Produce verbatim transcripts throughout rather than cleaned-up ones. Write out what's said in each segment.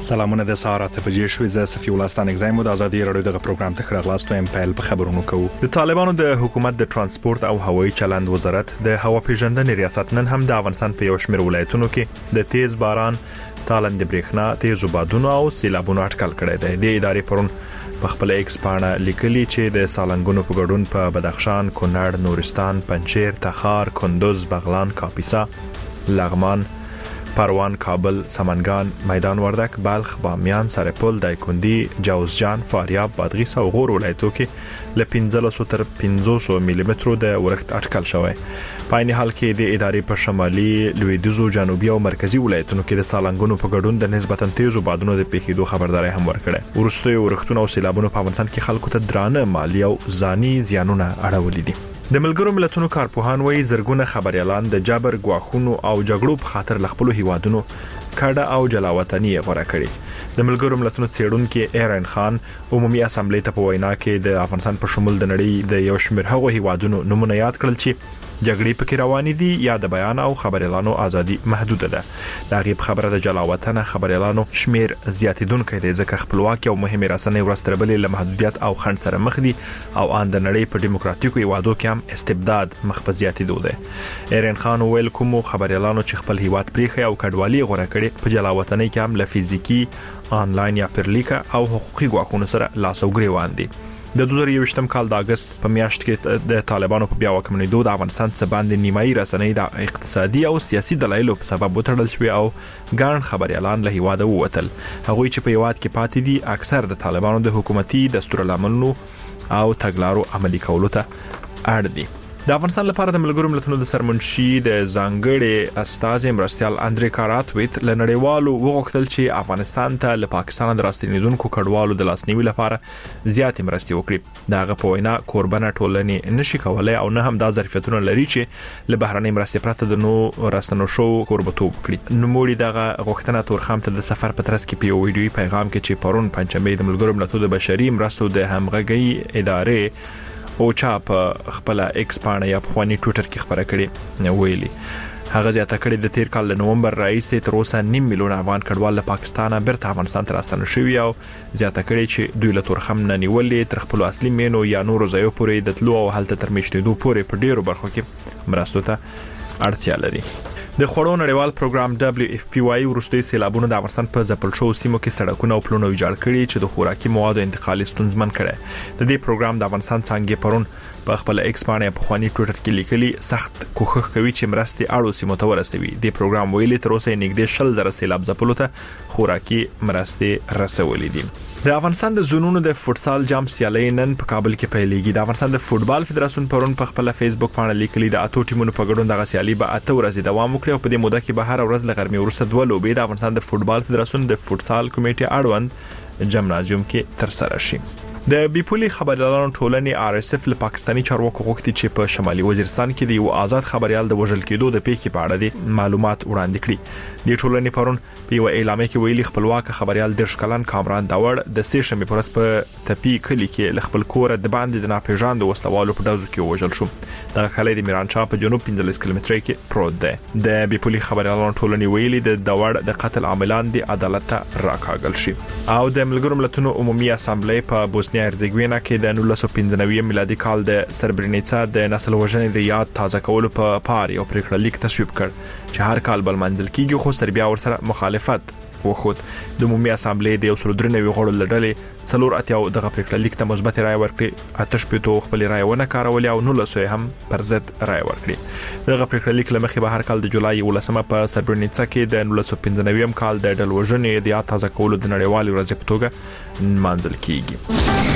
سلامونه د سهار ته پجې شوې ز صفي ولستان اگزایم د ازادي رادیو دغه پروګرام ته خراغلاستو ام پی ال په خبرونو کوو. د طالبانو د حکومت د ترانسپورت او هوایي چلند وزارت د هوا پیژندنې ریاست نن هم د افغانستان په یو شمېر ولایتونو کې د تیز باران، تالند برېښنا، تیز بادونو او سیلابونو اټکل کړی دی. د ادارې پرون په خپل ایکس باندې لیکلي چې د سالنګونو په ګډون په بدخشان، کونړ، نورستان، پنجشیر، تخار، کندوز، بغلان، کاپیسا، لغمان، پروان، کابل، سمنګان، میدان وردک، بلخ، بامیان، سرپل، دایکندي، جوزجان، فاریاب، بادغیس او غور ولایتونو کې ل پنځلس تر پنځوس ملي مترو د ورښت اټکل شوی. په عین حال کې د ادارې په شمالي، لویدیځو، جنوبي او مرکزی ولایتونو کې د سالنګونو په ګډون د نسبتا تیزو بادونو د پیښېدو خبرداري هم ورکړه. ورستوي ورښتونه او سیلابونو په افغانستان کې خلکو ته درانه مالی او ځاني زیانونه اړولې دي. د ملګرو ملتونو کارپوهان وایي زرګونه خبريالان د جبر، غواخونو او جګړو په خاطر لخپلو هیوادونو کډه او جلاوطني غوړه کړي. د ملګرو ملتونو څېړونکو ایران خان عمومي اسامبلې ته په وینا کې د افغانستان په شمول د نړۍ د یو شمېر هغو هیوادونو نمونه یاد کړل چې جګړې پکې روانې دي یا د بیان او خبريالانو ازادي محدوده ده. دا غیب خبره د جلاوطن خبريالانو شمیر زیاتیدونکو دی ځکه خپلواکي او مهمه رسنۍ ورستربلې له محدودیت او خنډ سره مخ دي او ان د نړۍ په دیموکراتیکو هیوادو کې هم استبداد مخ په زیاتیدو ده. ایران خان ویل کوم خبريالانو چې خپل هیواد پریخي او کډوالي غوړه کړي په جلاوطنۍ کې هم له فزیکی، آنلاین یا پرلیکا او حقوقي غواخونو سره لاس او ګریوان دي. د دوه زره یوویشتم کال د اگست په میاشت کې د طالبانو په بیا واکمنېدو د افغانستان څخه باندې نیمایي رسنۍ د اقتصادي او سیاسي دلایلو په سبب وتړل شوې او ګڼ خبريالان له هیواده ووتل. هغوی چې په هیواد کې پاتې دي اکثر د طالبانو د حکومتي دستورالعملونو او تګلارو عملي کولو ته اړ دي. د افغانستان لپاره د ملګرو ملتونو د سرمنشي د ځانګړي استازي مرستيال اندري کاراتویت له نړیوالو وغوښتل چې افغانستان ته له پاکستان د راستنیدونکو کډوالو د لاسنیوي لپاره زیاتې مرستې وکړي. دغه په وینا کوربنه ټولنې نشي کولای او نه هم د ظرفیتونو لري چې له بهرنۍ مرستې پرته د نو راستنو شو کوربتوب کړي. نوموړي دغه غوښتنه تورخم ته د سفر په ترڅ کې په ویډیوي پیغام کې چې پرون پنځمې د ملګرو ملتونو د بشري مرستو د همغږي ادارې او چا په خپل ایکس باندې یا په خواني ټوئیټر کې خبره کړې ویلي. هغه زیاته کړې د تیر کال د نومبر راځي تر اوسه نیم میلیون افغان کډوال له پاکستانه بیرته افغانستان ته راستنه شوي او زیاته کړې چې دوی له تورخم نه نیولې تر خپل اصلي مینو یا نورو ځایو پورې د تلو او حالت تر میشتېدو پورې په ډیرو برخو کې مرستو ته اړتیا لري. د خوړو نړیوال پروګرام دبليو اف پی وايي ورستوي سیلابونو د افغانستان په ځپل شو سیمو کې سړکونه او پلونه ویجاړ کړي چې د خوراکي موادو انتقال ستونزمن کړي. د دې پروګرام د افغانستان څنګه پرون په خپل ایکس باندې په خواني ټوئیټر کې لیکلي سخت کوښښ کوي چې مرستې اړو سیمو ته ورسوي. د پروګرام ویلي تر اوسه نږدې شل زره سیلاب ځپلو ته خوراکي مرستې رسولې دي. د افغانستان د زونونو د فوتسال جام سیالۍ نن په کابل کې پیلېږي. د افغانستان د فوتبال فدراسیون پرون په خپل فیسبوک باندې لیکلي د اتو ټیمونو په ګډون دغه سیالي به اته ورځې دوام وکړي او په دې موده کې به هر ورځ له غرمې وروسته دوه لوبې د افغانستان د فوتبال فدراسیون د فوتسال کمیټې اړوند جمنازیوم کې تر سره شي. د بیپولي خبريالانو ټولنې آر اس اف له پاکستاني چارواکو غوښتي چې په شمالي وزیرستان کې د یو آزاد خبريال د وژل کېدو د پیښې په اړه د معلومات وړاندې کړي. د ټولنې پرون په یو اعلامیه کې ویلي خپلواک خبريال د شکلان کامران داوړ د سې شنبې پر ورځ په تپی کلی کې خپل کور د باندې د ناپېژاندو وسلوالو په ډزو کې وژل شو. دغه کلی د میرانشاه په جنوب پنځلس کیلومتره کې پروت دی. د بیپولي خبريالانو ټولنې ویلي د داوړ د قتل عاملان د عدالت ته راکاږل شي. او د ملګرو ملتونو عمومي اسامبلې په بوسنیا هرزګوینا کې د نولس سوه پنځه نوي میلادي کال د سربرینیڅا د نسل وژنې د یاد تازه کولو په پار یو پریکړه لیک تصویب کړ چې هر کال بل منځل کیږي خو سربیا ورسره مخالفت وخت. د عمومي اسامبلې د یو سل درې نوي غړو لړلې څلور اتیا دغه پریکړه لیک ته مثبت رائے ورکړي. آتش پېتو خپل رائے ونه کارولې او نولس هم پر ضد رائے ورکړي. دغه پریکړه لیک لمخې به هر کال د جولای ولسمه په سربرینیڅا کې د نولس سوه پنځه نوي کال د ډل وژنې د یاد تازه کولو د نړیوال ورځ په توګه منځل کیږي.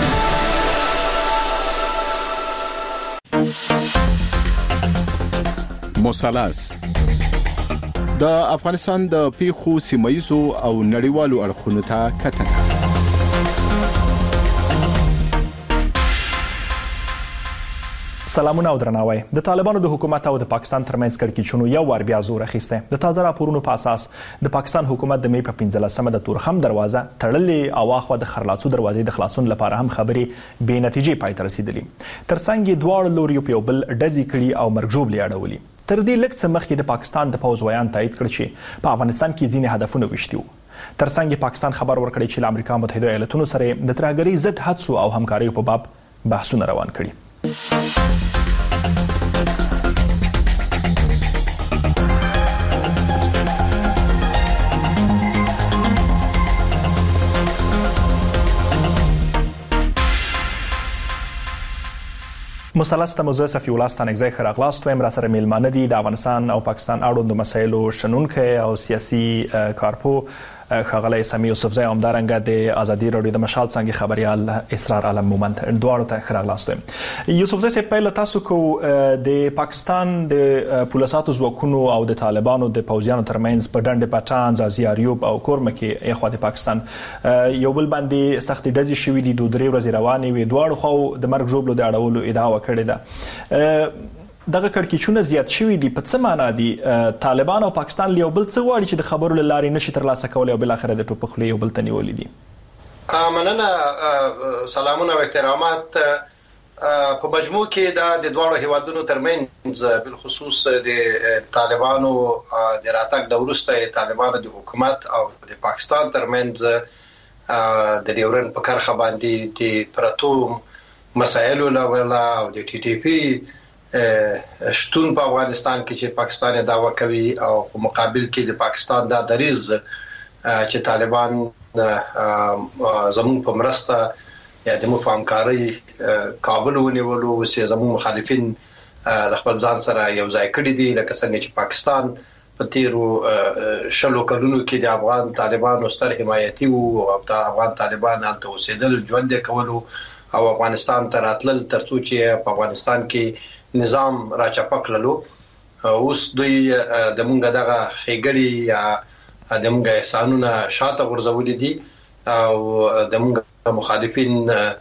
مثلث د افغانستان د پیښو سیمایزو او نړیوالو اړخونو ته کتنه. سلامونه او درناوی. د طالبانو د حکومت او د پاکستان ترمنځ کړکېچونو یو وار بیا زور اخیسته. د تازه راپورونو په اساس د پاکستان حکومت د مې په پنځلسمه د تورخم دروازه تړلې او اخوا د خرلاڅو دروازې د خلاصون لپاره هم خبرې بې نتیجې پای ته رسیدلې. ترڅنګ دواړو لوري په یو بل ډزې کړي او مرګ اړولي. تر دې لږ څه مخکې د پاکستان د پوځ ویان تایید کړ چې په افغانستان کې ځینې هدفونه وشتي وو. ترڅنګ پاکستان خبر ورکړی چې امریکا متحده ایالاتونو سره د ترهګرۍ ضد هڅو او همکارۍ په باب بحثونه روان کړي. مثلث ته موزه صفی الله ستانکزی خراغلاست ویم را سره میلمانه دي د افغانستان او پاکستان اړوند مسایلو شنونکي او سیاسي کارپو ښاغلی سمیع یوسفزی همدارنګه د ازادي راډیو د مشال څنګه خبريال اسرار عالم مومند دواړو ته خراغلاست ویم. یوسفزی صاحب پیل تاسو کو د پاکستان د پولیساتو ځواکونو او د طالبانو د پوځیانو ترمنځ په ډنډ پټان ځازي اریوب او کورمه کې اخوا د پاکستان یو بل باندې سختي ډزې شوې دي د درې ورځې روانې وي دواړو خو د مرګ ژوبلو د اړولو ادعا وکړې ده. دغه کړکېچونه زیات شوي دي په څه معنا دي؟ طالبان او پاکستان یو بل څه غواړي چې د خبرو له لارې نشي ترلاسه کولی او بالاخره د ټوپک خولې یو بل ته نیولي دي؟ مننه، سلامونه او احترامات. په مجموع کې دا د دواړو هیوادونو ترمنځ بالخصوص د طالبانو د راتګ د وروسته طالبانو د حکومت او د پاکستان ترمنځ د ډیورن په کرخه باندې د پرتو مسایلو لولا او د ټي ټي پی شتون په افغانستان کې چې پاکستان دعوا کوي او په مقابل کې د پاکستان دا دریز چې طالبان زموږ په مرسته یا د مو همکاري کابل ونیولو او زموږ مخالفین خپل ځان سره یو ځای کړی دي لکه څنګه چې پاکستان په تیرو شلو کلونو کې د افغان طالبانو ستر حمایتي او د افغان طالبان هلته اوسېدل ژوند کولو او افغانستان ته راتلل ترڅو چې په افغانستان کې نظام را چپکللو. اوس دوی د مونږ دغه خېګړی یا د مونږ احسانونه شاته غورځولې دي او د مونږ مخالفین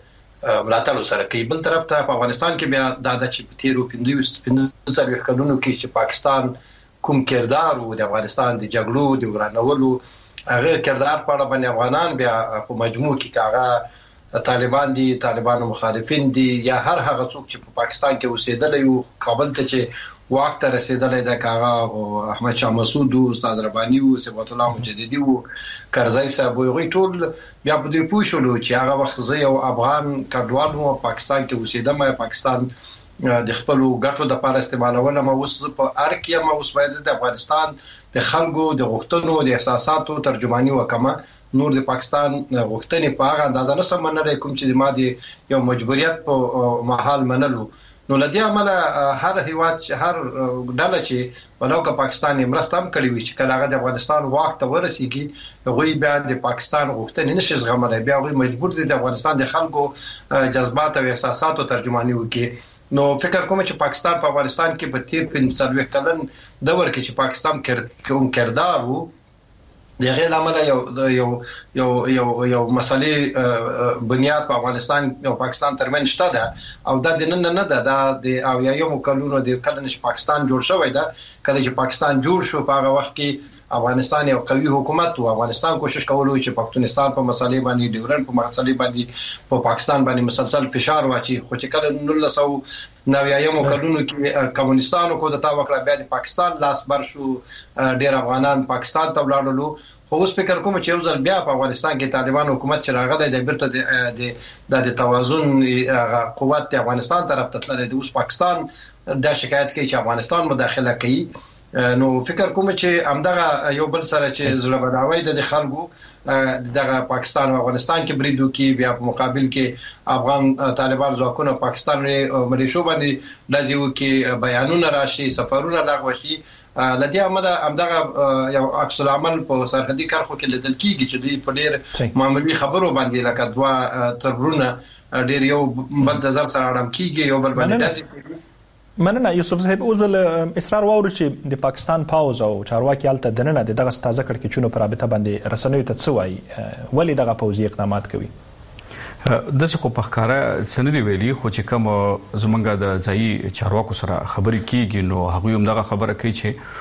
ملاتړ سره کوي. بل طرف ته په افغانستان کې بیا د چې په تیرو پنځه څلوېښت کلونو کې چې پاکستان کوم کردار او د افغانستان د جګړو د ورانولو هغه کردار په اړه باندې افغانان بیا په مجموع کې کاغه طالبان دي، طالبانو مخالفین دي یا هر هغه څوک چې په پاکستان کې اوسېدل یو کابل ته چې وخت رسیدلې ده کاغه احمد شاه مسعود او استاد رباني او صفات الله مجددي او کرزی صاحب وي ټول بیا په دې پوښلو چې هغه وخت زه یو افغان کډوال هو پاکستان کې اوسېدم، پاکستان د خپل ګټو د لپاره استعمالول ما اوس په ارکیه ما اوس باید د افغانستان د خلکو د غوښتنو د احساساتو ترجمانی وکما نور د پاکستان غوښتنې په هغه اندازه نه سمنل کوم چې ما د یو مجبوریت په محل منلو. نو لدی عمله هر هیواد هر ډله چې ولو که پاکستان مرسته هم کړی وي چې کله هغه د افغانستان وخت ته ورسیږي هغوی بیا د پاکستان غوښتنې نشي زغملای، بیا هغوی مجبور دي د افغانستان د خلکو جذبات او احساساتو ترجمانی وکړي. نو فکر کوم چې پاکستان په افغانستان کې په تیر پنځه څلوېښت کلن دور کې چې پاکستان کوم کردار وو د غیر عمله یو یو یو یو یو مسلې بنیاد په افغانستان او پاکستان ترمنځ شته ده او دا د نن نه ده د او یو کلونو د کله چې پاکستان جوړ شوی ده. کله چې پاکستان جوړ شو په هغه وخت کې افغانستان یو قوي حکومت او افغانستان کوشش کولو چې پښتونستان په مسلې باندې ډیورن په مسلې باندې په پاکستان باندې مسلسل فشار واچي. خو چې کله نولس سوه نوي کلونو کې کمونستانو کو د تا وکړه بیا د پاکستان لاس بر شو، ډیر افغانان پاکستان ته ولاړل. خو اوس فکر کوم چې یو ځل بیا په افغانستان کې طالبان حکومت چې راغلی د بیرته د د توازن قوت د افغانستان طرف ته تللی د اوس پاکستان دا شکایت کوي چې افغانستان مداخله کوي. نو فکر کوم چې همدغه یو بل سره چې زړه بداوي د خلکو دغه پاکستان او افغانستان کې بریدو کې بیا په مقابل کې افغان طالبان ځواکونه پاکستان ملیشو باندې لازم کې بیانونه راشي، سفرونه لغوه شي. لدی عمله همدغه یو عکس العمل په سرحدي کرخو کې لیدل کیږي چې دوی په ډېر معمولی خبرو باندې لکه دوا ترورونه ډېر یو بل د زر سره اړم کیږي یو بل باندې داسې. مننه یوسف صاحب. اوس ول اصرار واورو چې د پاکستان پاوز او چارواکي حالت دننه دغه تازه کړکېچونو پر رابطه باندې رسنیو ته څه وایي، ولې دغه پوځي اقدامات کوي؟ د څه خو په ښکارا سندري ویلي خو چې کوم زمونږ د ځای چارواکو سره خبرې کیږي نو هغه هم دغه خبره کوي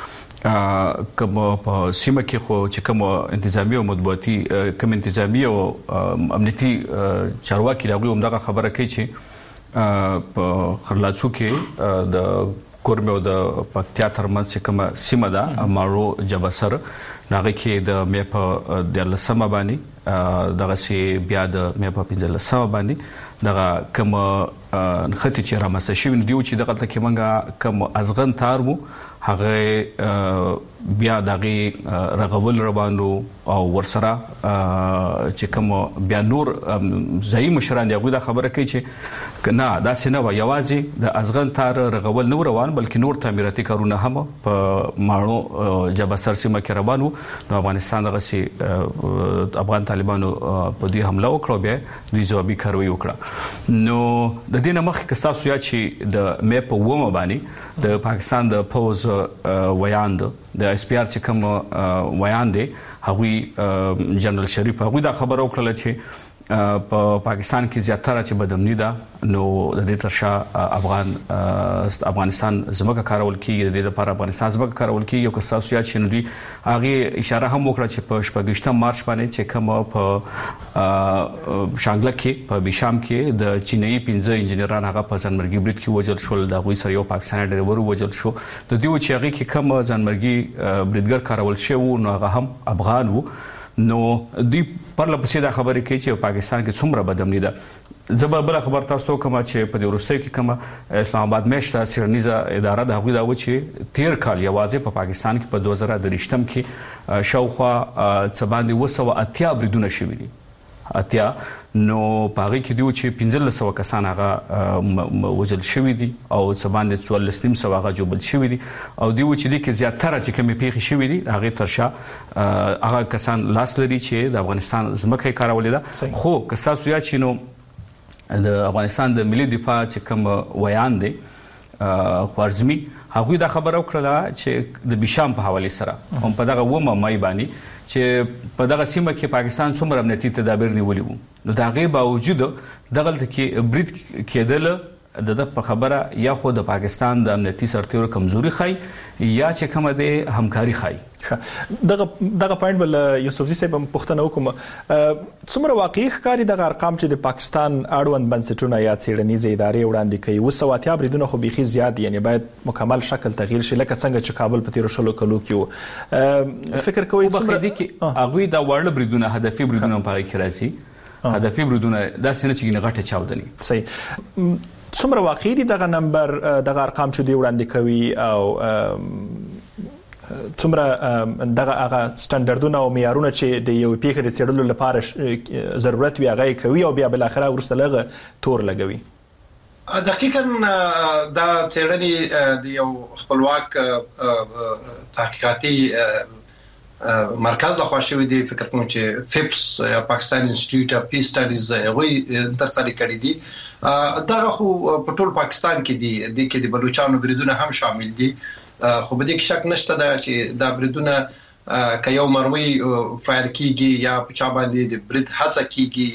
چې کوم په سیمه کې خو چې کوم انتظامی او مطبوعاتي کوم انتظامی او امنیتي چارواکي هغه هم دغه خبره کوي چې په خرلاڅو کې د کورمه او د پکتیا ترمنځ کومه سیمه ده مارو جبسر ناغه کې د مې په د لسمه باندې دغه سي بیا د مې په پنځه لسمه باندې دغه کوم نختی چې رامسته شوی دی چې دغه تل کې منګه کوم ازغن تار وو هغه بیا دغه رغول روانو او ورسره چې کوم بیا نور ځای مشران دی غوډه خبره کوي چې نه دا سينه و یوازې د ازغن تار رغول نو روان بلکې نور تعمیراتي کارونه هم په ماړو جبسر سیمه کې روانو نو افغانستان دغه سي افغان طالبانو په دې حمله وکړه بیا دوی ځوابي کاروي وکړه نو د دې نه مخکې که تاسو یا چې د مې په ومه باندې د پاکستان د پوز ویاند د اس پی ار چې کوم ویاند دی هغوی جنرال شریف هغوی دا خبر وکړه چې په پاکستان کې زیاتره چې بدامنی ده نو د دې ترشا افغان افغانستان زموږه کارول کیږي د دې لپاره افغانستان زموږه کارول کیږي یو کس تاسو یا چې نو دی هغه اشاره هم وکړه چې په شپږشتم مارچ باندې چې کوم په شانګله کې په بشام کې د چینایي پنځه انجنیران هغه په ځانمرګي برید کې وژل شول د غوي سره یو پاکستاني ډرایور وژل شو د دې و چې هغه کې کوم ځانمرګي بریدګر کارول شو نو هغه هم افغان وو نو دی پر لپسې دا خبرې کوي چې پاکستان کې څومره بدامنی ده زبر بل خبر تاسو کوم چې په ورستۍ کې کوم اسلام آباد مشته سیرنیزه اداره د هغوی دا و چې تیر کال یوازې په پاکستان کې په دوه زره درشتم کې شاوخوا څه باندې وسو اتیا بریدونه شوي دي اتیا نو پاره کې دیو چې پنځه سوه کسان هغه وژل شوي دي او څه باندې څوارلس نیم سوه هغه جوړل شوي دي او دیو چې د کې زیاتره چې کومې پیښې شوي دي هغه ترشا هغه کسان لاس لري چې د افغانستان زمکه کارولې ده خو که تاسو یا چې نو د افغانستان د ملي دفاع چې کوم ویان دي خوارزمي هغه دا خبره وکړه چې د بشام په حواله سره هم په دغه ومه مای باندې چې په دغه سیمه کې پاکستان څومره امنیتي تدابیر نیولي وو نو دا غي باوجود دغه کې برید کېدل د په خبره یا خو د پاکستان د امنیتي سرتیرو کمزوري خای یا چې کومه د همکاري خای دغه دغه پوینټ بل یوسفزي صاحب پښتنه وکم څومره واقعي ښکاری د ارقام چې د پاکستان اړوند بنسټونه یا څېړنیزې ادارې وړاندې کوي وسواتیا بریدونه خو بيخي زیات یعنی باید مکمل شکل تغییر شي لکه څنګه چې کابل په تیر شلو کلو کې فکر کوي څومره دي کې هغه دا ورل بریدونه هدفي بریدونه په کې راځي هدفي بریدونه دا سینه چې غټه چاودني صحیح څومره واقعي دي دغه نمبر دغه ارقام چې دی وړاندې کوي او څومره دغه هغه سټانډرډونه او معیارونه چې د یو پیښې د څېړلو لپاره ضرورت وي هغه کوي او بیا بل اخره ورسته لغه تور لګوي دقیقاً دا څېړنې د یو خپلواک تحقیقاتي مرکز له خوا شوی دی فکر کوم چې فیپس یا پاکستان انسټیټیوټ اف پیس سټډیز غوي تر څاري کړی دي دا خو په ټول پاکستان کې دي د کې د بلوچستان بریدونه هم شامل دي خو به دې کې شک نشته دا چې دا بریدونه ک یو مروي فایر کیږي یا په چا باندې د برید هڅه کیږي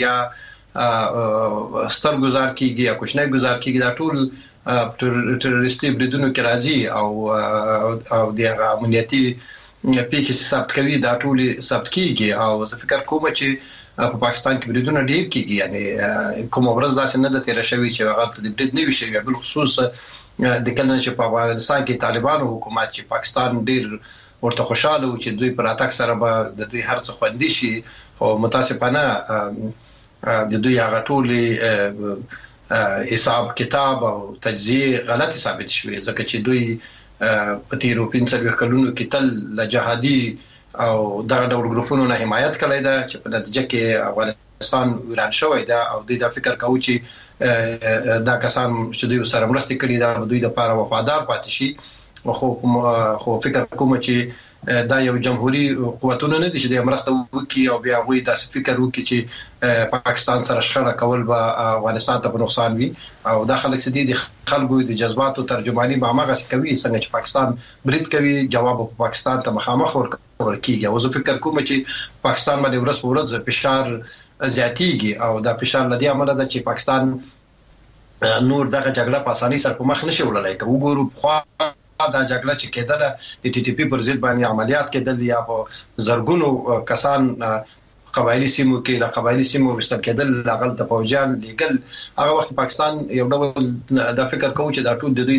یا ستر گزار کیږي یا کوچنی گزار کیږي دا ټول ټروریستي بریدونو کې راځي او او د امنیتي پیښې ثبت کوي دا ټول ثبت کیږي او زه فکر کوم چې په پاکستان کې بریدونه ډیر کیږي یعنی کوم ورځ داسې نه د تیر شوی چې هغه د برید نه وي شوی بل خصوص د کله چې په افغانستان کې طالبانو حکومت چې پاکستان ډیر ورته خوشاله و چې دوی پر اتاک سره به د دوی هر څه خوندي شي او متاسفانه د دوی هغه ټول حساب کتاب او تجزیه غلط ثابت شوی ځکه چې دوی په تیرو پنځه کلونو کې تل له جهادي او دغه ډول ګروپونو نه حمایت کړی دا چې په نتیجه کې افغانستان ویران شوی دا او دوی دا فکر کوي چې دا کسان چې دوی سره مرسته کړي دا دوی د لپاره وفادار پاتې شي خو خو فکر کوم چې دا یو جمهوریت قوتونه نه دي چې د مرسته وکړي او بیا غوي د فکر وکړي چې پاکستان سره شخړه کول به افغانستان ته په نقصان وي او دا خلک سدي د خلکو د جذباتو ترجمانی به هغه کوي څنګه چې پاکستان برید کوي جواب په پاکستان ته مخامخ ورکړي او زه فکر کوم چې پاکستان باندې ورځ په ورځ فشار زیاتیږي او دا فشار لدی عمله ده چې پاکستان نور دغه جګړه په اساني سره په مخ نشي وړلای کوي وګورو خو دا جګړه چې کېدله د ټي ټي پی پر ضد باندې عملیات کېدل یا په زرګونو کسان قبایلی سیمو کې له قبایلی سیمو وستل کېدل لغل د فوجان لیګل هغه وخت پاکستان یو ډول د فکر کوي چې دا ټول د دوی